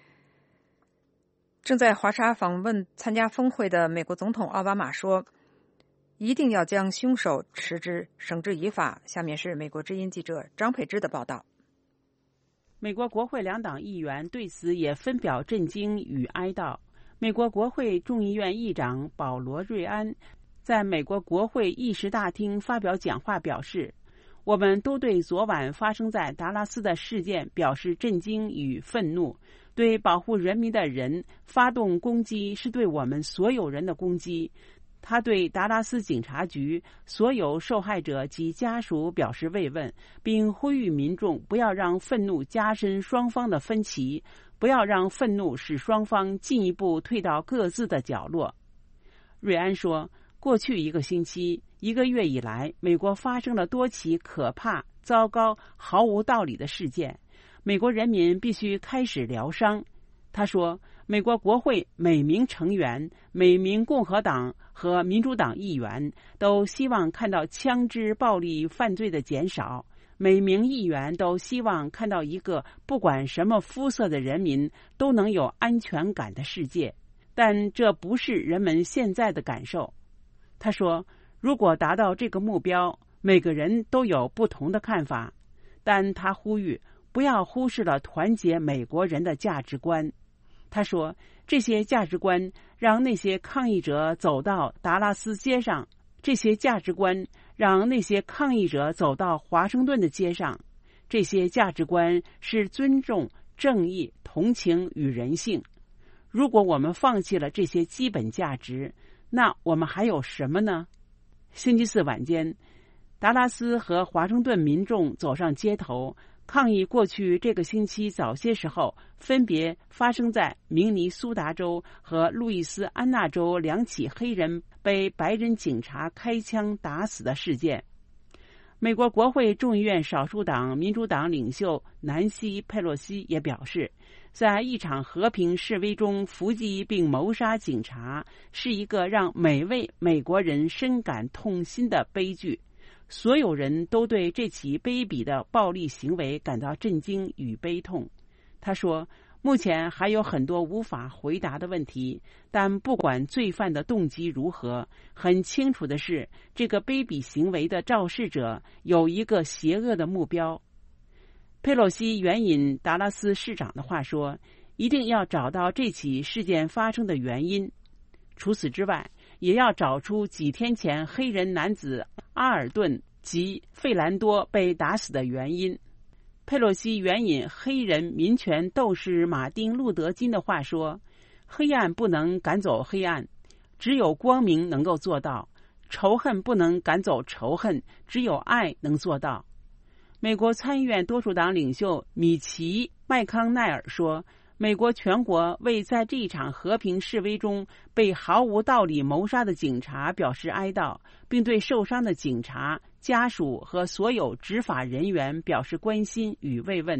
正在华沙访问参加峰会的美国总统奥巴马说，一定要将凶手持之绳之以法。下面是美国之音记者张佩芝的报道。 美国国会两党议员对此也分表震惊与哀悼。美国国会众议院议长保罗·瑞安在美国国会议事大厅发表讲话表示，我们都对昨晚发生在达拉斯的事件表示震惊与愤怒。对保护人民的人发动攻击是对我们所有人的攻击。他对达拉斯警察局所有受害者及家属表示慰问，并呼吁民众不要让愤怒加深双方的分歧，不要让愤怒使双方进一步退到各自的角落。瑞安说，过去一个星期、一个月以来，美国发生了多起可怕、糟糕、毫无道理的事件。美国人民必须开始疗伤。他说，美国国会每名成员、每名共和党和民主党议员都希望看到枪支暴力犯罪的减少，每名议员都希望看到一个不管什么肤色的人民都能有安全感的世界，但这不是人们现在的感受。他说，如果达到这个目标，每个人都有不同的看法，但他呼吁不要忽视了团结美国人的价值观。他说，这些价值观让那些抗议者走到达拉斯街上，这些价值观让那些抗议者走到华盛顿的街上，这些价值观是尊重、正义、同情与人性。如果我们放弃了这些基本价值，那我们还有什么呢？星期四晚间，达拉斯和华盛顿民众走上街头，抗议过去这个星期早些时候分别发生在明尼苏达州和路易斯安那州两起黑人被白人警察开枪打死的事件。美国国会众议院少数党民主党领袖南希·佩洛西也表示，在一场和平示威中伏击并谋杀警察是一个让每位美国人深感痛心的悲剧。所有人都对这起卑鄙的暴力行为感到震惊与悲痛。他说，目前还有很多无法回答的问题，但不管罪犯的动机如何，很清楚的是，这个卑鄙行为的肇事者有一个邪恶的目标。佩洛西援引达拉斯市长的话说，一定要找到这起事件发生的原因。除此之外，也要找出几天前黑人男子阿尔顿及费兰多被打死的原因。佩洛西援引黑人民权斗士马丁·路德·金的话说，黑暗不能赶走黑暗，只有光明能够做到；仇恨不能赶走仇恨，只有爱能做到。美国参议院多数党领袖米奇·麦康奈尔说，美国全国为在这一场和平示威中被毫无道理谋杀的警察表示哀悼，并对受伤的警察、家属和所有执法人员表示关心与慰问。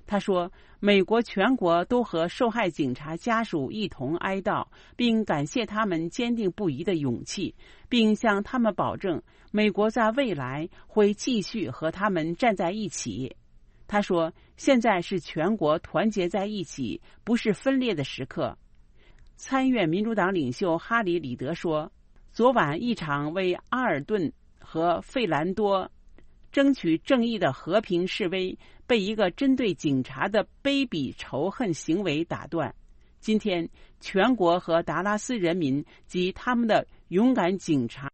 他说，美国全国都和受害警察家属一同哀悼，并感谢他们坚定不移的勇气，并向他们保证，美国在未来会继续和他们站在一起。他说，现在是全国团结在一起，不是分裂的时刻。参院民主党领袖哈里·里德说，昨晚一场为阿尔顿和费兰多争取正义的和平示威被一个针对警察的卑鄙仇恨行为打断。今天，全国和达拉斯人民及他们的勇敢警察。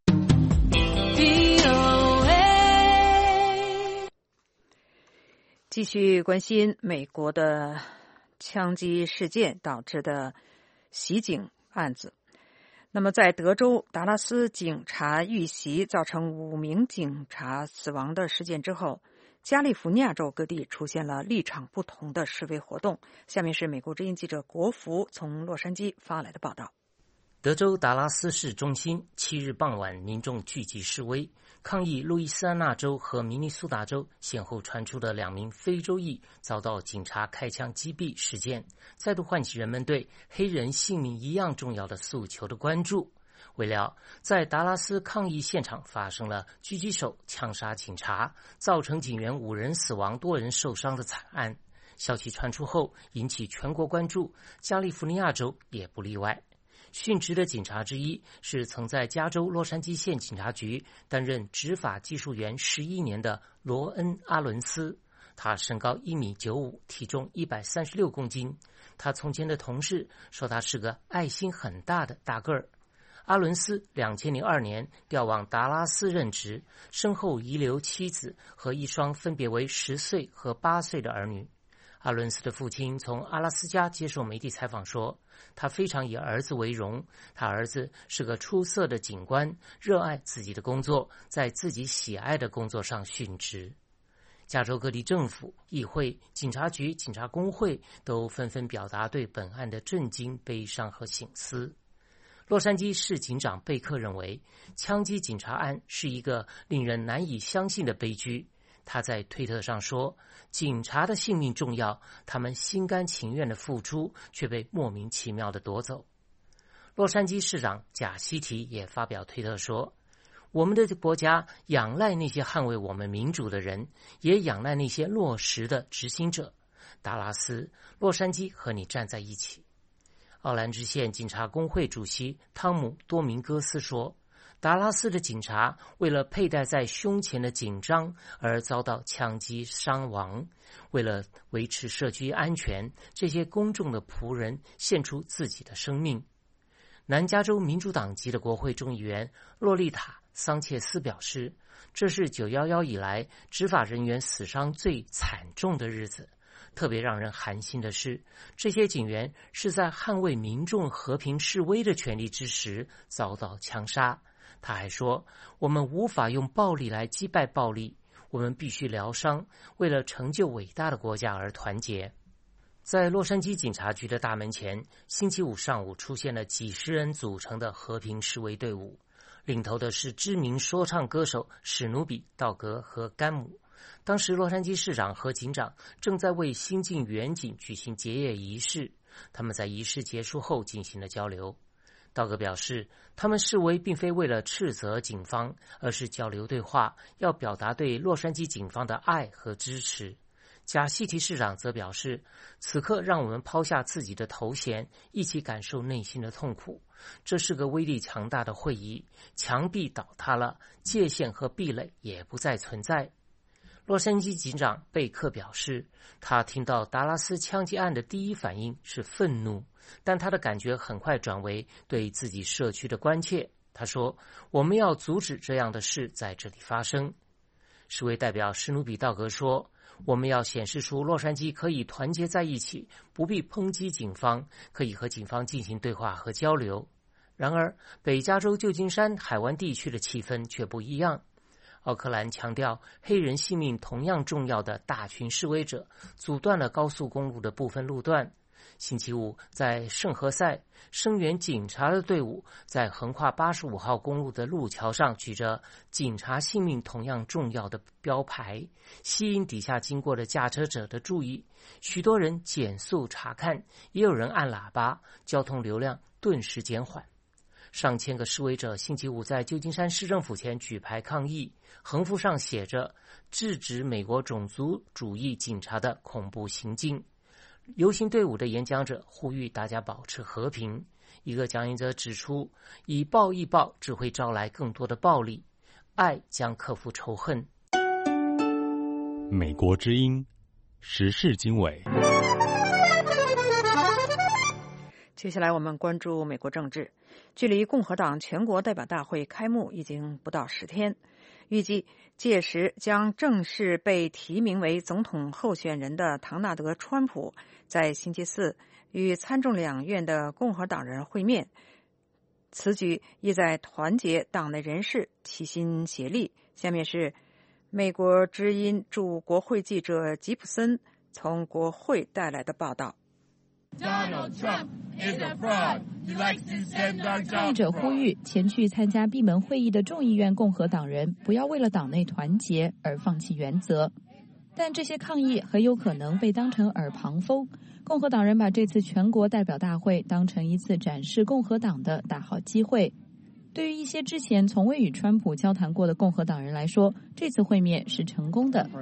继续关心美国的枪击事件导致的袭警案子。那么在德州达拉斯警察遇袭造成五名警察死亡的事件之后，加利福尼亚州各地出现了立场不同的示威活动。下面是美国之音记者国福从洛杉矶发来的报道。 德州达拉斯市中心七日傍晚，民众聚集示威，抗议路易斯安那州和明尼苏达州先后传出的两名非洲裔遭到警察开枪击毙事件，再度唤起人们对黑人性命一样重要的诉求的关注。未料，在达拉斯抗议现场发生了狙击手枪杀警察，造成警员五人死亡、多人受伤的惨案。消息传出后，引起全国关注，加利福尼亚州也不例外。殉职的警察之一是曾在加州洛杉矶县警察局担任执法技术员十一年的罗恩·阿伦斯。他身高一米九五，体重一百三十六公斤。他从前的同事说他是个爱心很大的大个儿。阿伦斯两千零二年调往达拉斯任职，身后遗留妻子和一双分别为十岁和八岁的儿女。阿伦斯的父亲从阿拉斯加接受媒体采访说，他非常以儿子为荣，他儿子是个出色的警官，热爱自己的工作，在自己喜爱的工作上殉职。加州各地政府、议会、警察局、警察工会都纷纷表达对本案的震惊、悲伤和省思。洛杉矶市警长贝克认为，枪击警察案是一个令人难以相信的悲剧。他在推特上说，警察的性命重要，他们心甘情愿的付出，却被莫名其妙的夺走。洛杉矶市长贾西提也发表推特说，我们的国家仰赖那些捍卫我们民主的人，也仰赖那些落实的执行者。达拉斯、洛杉矶和你站在一起。奥兰治县警察工会主席汤姆·多明戈斯说，达拉斯的警察为了佩戴在胸前的警章而遭到枪击伤亡，为了维持社区安全，这些公众的仆人献出自己的生命。南加州民主党籍的国会众议员洛丽塔·桑切斯表示，这是九一一以来执法人员死伤最惨重的日子。特别让人寒心的是，这些警员是在捍卫民众和平示威的权利之时遭到枪杀。他还说，我们无法用暴力来击败暴力，我们必须疗伤，为了成就伟大的国家而团结。在洛杉矶警察局的大门前，星期五上午出现了几十人组成的和平示威队伍，领头的是知名说唱歌手史努比、道格和甘姆。当时洛杉矶市长和警长正在为新晋员警举行结业仪式，他们在仪式结束后进行了交流。道格表示，他们示威并非为了斥责警方，而是交流对话，要表达对洛杉矶警方的爱和支持。贾西提市长则表示，此刻让我们抛下自己的头衔，一起感受内心的痛苦。这是个威力强大的会议，墙壁倒塌了，界限和壁垒也不再存在。洛杉矶警长贝克表示，他听到达拉斯枪击案的第一反应是愤怒，但他的感觉很快转为对自己社区的关切。他说，我们要阻止这样的事在这里发生。示威代表史努比道格说，我们要显示出洛杉矶可以团结在一起，不必抨击警方，可以和警方进行对话和交流。然而，北加州旧金山海湾地区的气氛却不一样。奥克兰强调黑人性命同样重要的大群示威者阻断了高速公路的部分路段。 星期五，在圣何塞，声援警察的队伍在横跨八十五号公路的路桥上举着警察性命同样重要的标牌，吸引底下经过的驾车者的注意。许多人减速查看，也有人按喇叭，交通流量顿时减缓。上千个示威者星期五在旧金山市政府前举牌抗议，横幅上写着制止美国种族主义警察的恐怖行径。游行队伍的演讲者呼吁大家保持和平。一个讲演者指出，以暴易暴只会招来更多的暴力，爱将克服仇恨。 美国之音时事经纬。 接下来我们关注美国政治。距离共和党全国代表大会开幕已经不到十天，预计届时将正式被提名为总统候选人的唐纳德·川普在星期四与参众两院的共和党人会面。此举意在团结党内人士，齐心协力。下面是美国之音驻国会记者吉普森从国会带来的报道。 Donald Trump is a fraud. He likes to send our 抗议者呼吁前去参加闭门会议的众议院共和党人不要为了党内团结而放弃原则，但这些抗议很有可能被当成耳旁风。共和党人把这次全国代表大会当成一次展示共和党的大好机会。对于一些之前从未与川普交谈过的共和党人来说，这次会面是成功的。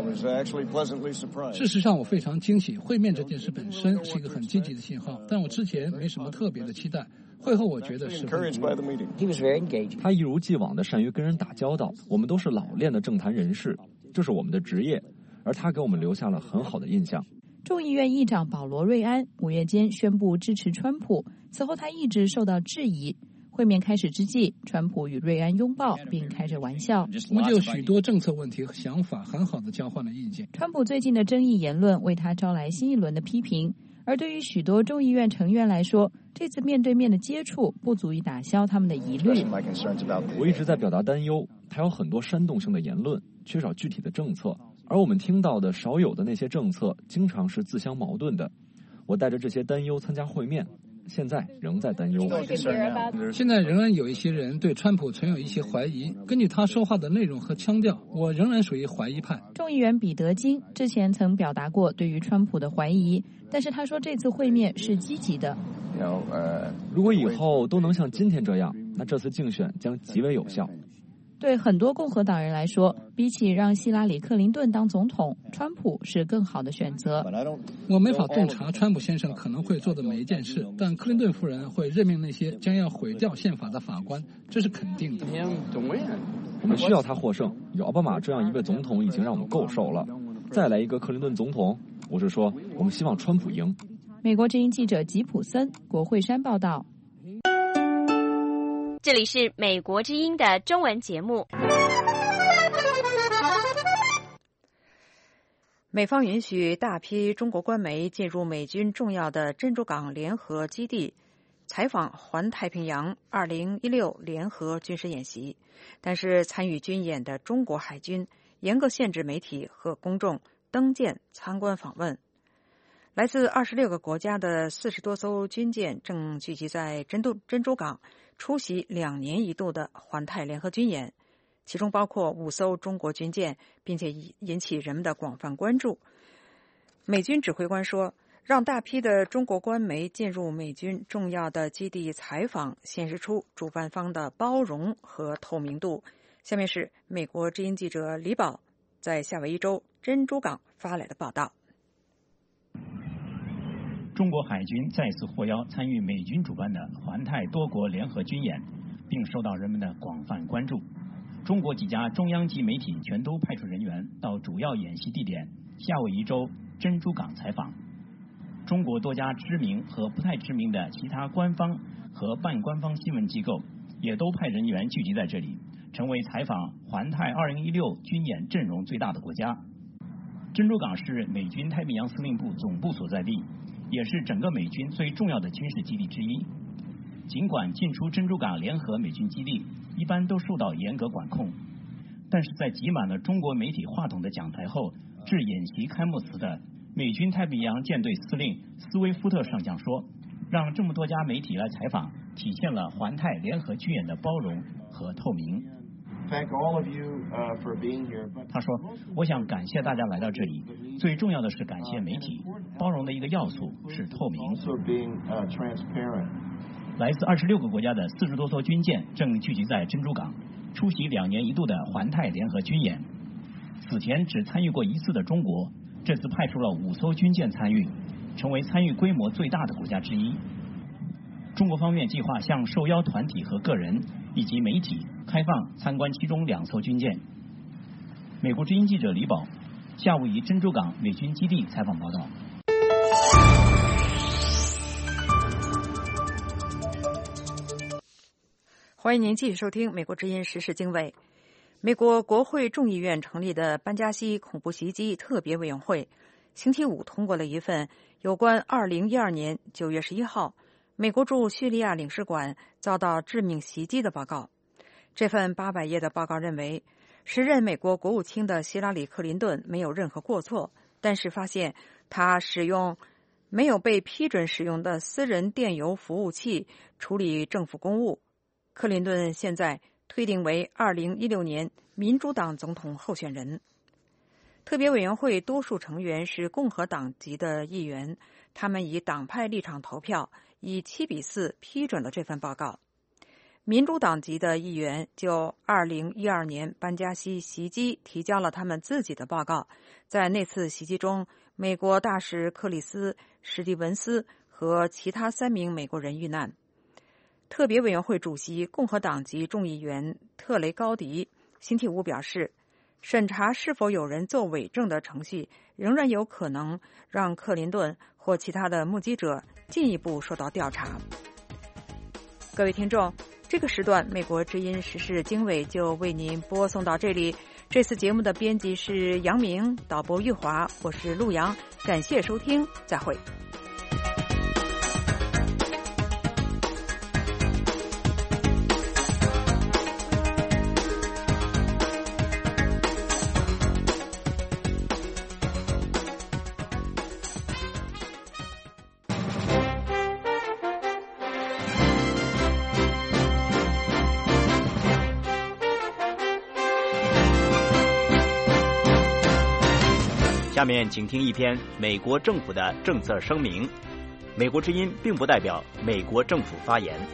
事实上，我非常惊喜，会面这件事本身是一个很积极的信号，但我之前没什么特别的期待。会后我觉得十分他一如既往的善于跟人打交道，我们都是老练的政坛人士，这是我们的职业，而他给我们留下了很好的印象。 众议院议长保罗·瑞安五月间宣布支持川普，此后他一直受到质疑。会面开始之际，川普与瑞安拥抱并开着玩笑。 我们就有许多政策问题和想法很好的交换了意见。 川普最近的争议言论为他招来新一轮的批评，而对于许多众议院成员来说，这次面对面的接触不足以打消他们的疑虑。 我一直在表达担忧，他有很多煽动性的言论，缺少具体的政策，而我们听到的少有的那些政策经常是自相矛盾的。我带着这些担忧参加会面，现在仍在担忧。 现在仍然有一些人对川普存有一些怀疑，根据他说话的内容和腔调，我仍然属于怀疑派。 众议员彼得金之前曾表达过对于川普的怀疑，但是他说这次会面是积极的。 如果以后都能像今天这样，那这次竞选将极为有效。 对很多共和党人来说，比起让希拉里·克林顿当总统，川普是更好的选择。 我没法洞察川普先生可能会做的每一件事，但克林顿夫人会任命那些将要毁掉宪法的法官，这是肯定的。 我们需要他获胜，有奥巴马这样一位总统已经让我们够受了，再来一个克林顿总统，我是说，我们希望川普赢。 美国之音记者吉普森，国会山报道。 这里是美国之音的中文节目。 美方允许大批中国官媒进入美军重要的珍珠港联合基地，采访环太平洋二零一六联合军事演习，但是参与军演的中国海军严格限制媒体和公众登舰参观访问。来自二十六个国家的四十多艘军舰正聚集在珍珠珍珠港，出席两年一度的环太联合军演，其中包括五艘中国军舰，并且引起人们的广泛关注。美军指挥官说，让大批的中国官媒进入美军重要的基地采访，显示出主办方的包容和透明度。下面是美国之音记者李宝在夏威夷州珍珠港发来的报道。 中国海军再次获邀参与美军主办的环太多国联合军演，并受到人们的广泛关注。中国几家中央级媒体全都派出人员到主要演习地点夏威夷州珍珠港采访。中国多家知名和不太知名的其他官方和半官方新闻机构也都派人员聚集在这里，成为采访环太二零一六军演阵容最大的国家。珍珠港是美军太平洋司令部总部所在地，也是整个美军最重要的军事基地之一。尽管进出珍珠港联合美军基地一般都受到严格管控，但是在挤满了中国媒体话筒的讲台后致演习开幕词的美军太平洋舰队司令斯威夫特上将说，让这么多家媒体来采访，体现了环太联合军演的包容和透明。他说，我想感谢大家来到这里，最重要的是感谢媒体，包容的一个要素是透明。来自二十六个国家的四十多艘军舰正聚集在珍珠港，出席两年一度的环太联合军演。此前只参与过一次的中国，这次派出了五艘军舰参与，成为参与规模最大的国家之一。中国方面计划向受邀团体和个人以及媒体开放参观其中两艘军舰。美国之音记者李宝下午以珍珠港美军基地采访报道。 欢迎您继续收听美国之音时事经纬。美国国会众议院成立的班加西恐怖袭击特别委员会星期五通过了一份有关二零一二年九月十一号美国驻叙利亚领事馆遭到致命袭击的报告。这份八百页的报告认为，时任美国国务卿的希拉里·克林顿没有任何过错，但是发现他使用没有被批准使用的私人电邮服务器处理政府公务。克林顿现在推定为二零一六年民主党总统候选人。特别委员会多数成员是共和党籍的议员，他们以党派立场投票，以七比四批准了这份报告。民主党籍的议员就二零一二年班加西袭击提交了他们自己的报告。在那次袭击中，美国大使克里斯·史蒂文斯和其他三名美国人遇难。特别委员会主席共和党籍众议员特雷高迪星期五表示，审查是否有人作伪证的程序仍然有可能让克林顿或其他的目击者进一步受到调查。各位听众，这个时段美国之音时事经纬就为您播送到这里。这次节目的编辑是杨明，导播玉华，我是陆阳，感谢收听，再会。 下面请听一篇美国政府的政策声明。美国之音并不代表美国政府发言。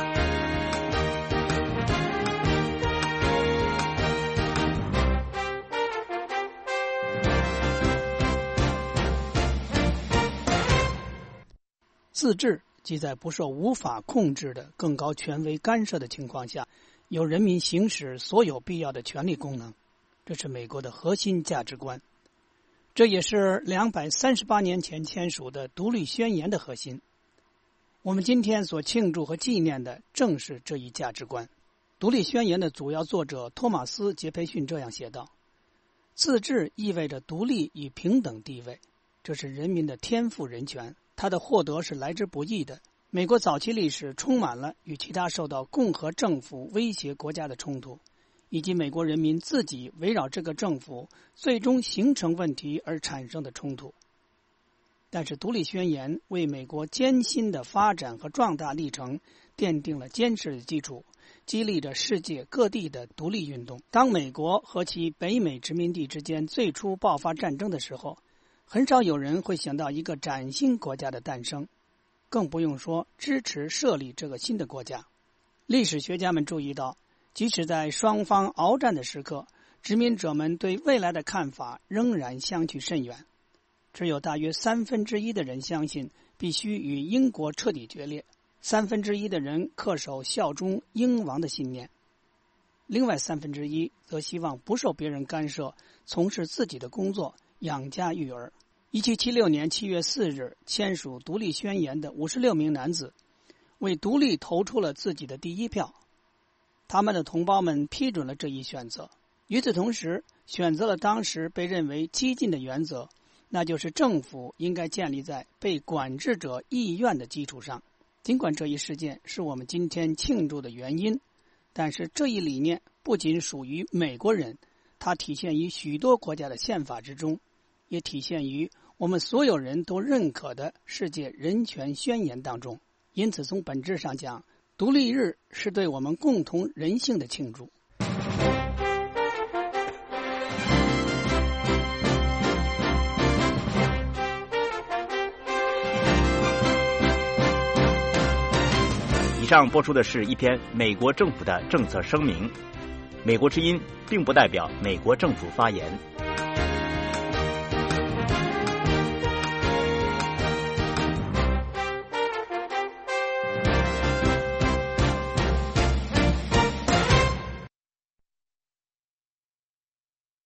自治即在不受无法控制的更高权威干涉的情况下，由人民行使所有必要的权利功能，这是美国的核心价值观。这也是两百三十八年前签署的独立宣言的核心。我们今天所庆祝和纪念的正是这一价值观。独立宣言的主要作者托马斯·杰培逊这样写道：自治意味着独立与平等地位，这是人民的天赋人权，它的获得是来之不易的。美国早期历史充满了与其他受到共和政府威胁国家的冲突，以及美国人民自己围绕这个政府最终形成问题而产生的冲突。但是独立宣言为美国艰辛的发展和壮大历程奠定了坚实的基础，激励着世界各地的独立运动。当美国和其北美殖民地之间最初爆发战争的时候，很少有人会想到一个崭新国家的诞生，更不用说支持设立这个新的国家。历史学家们注意到，即使在双方鏖战的时刻，殖民者们对未来的看法仍然相去甚远。只有大约三分之一的人相信必须与英国彻底决裂，三分之一的人恪守效忠英王的信念，另外三分之一则希望不受别人干涉，从事自己的工作，养家育儿。一七七六年七月四日签署独立宣言的五十六名男子为独立投出了自己的第一票，他们的同胞们批准了这一选择。与此同时，选择了当时被认为激进的原则，那就是政府应该建立在被管制者意愿的基础上。尽管这一事件是我们今天庆祝的原因，但是这一理念不仅属于美国人，它体现于许多国家的宪法之中，也体现于我们所有人都认可的世界人权宣言当中。因此，从本质上讲，独立日是对我们共同人性的庆祝。 以上播出的是一篇美国政府的政策声明。美国之音并不代表美国政府发言。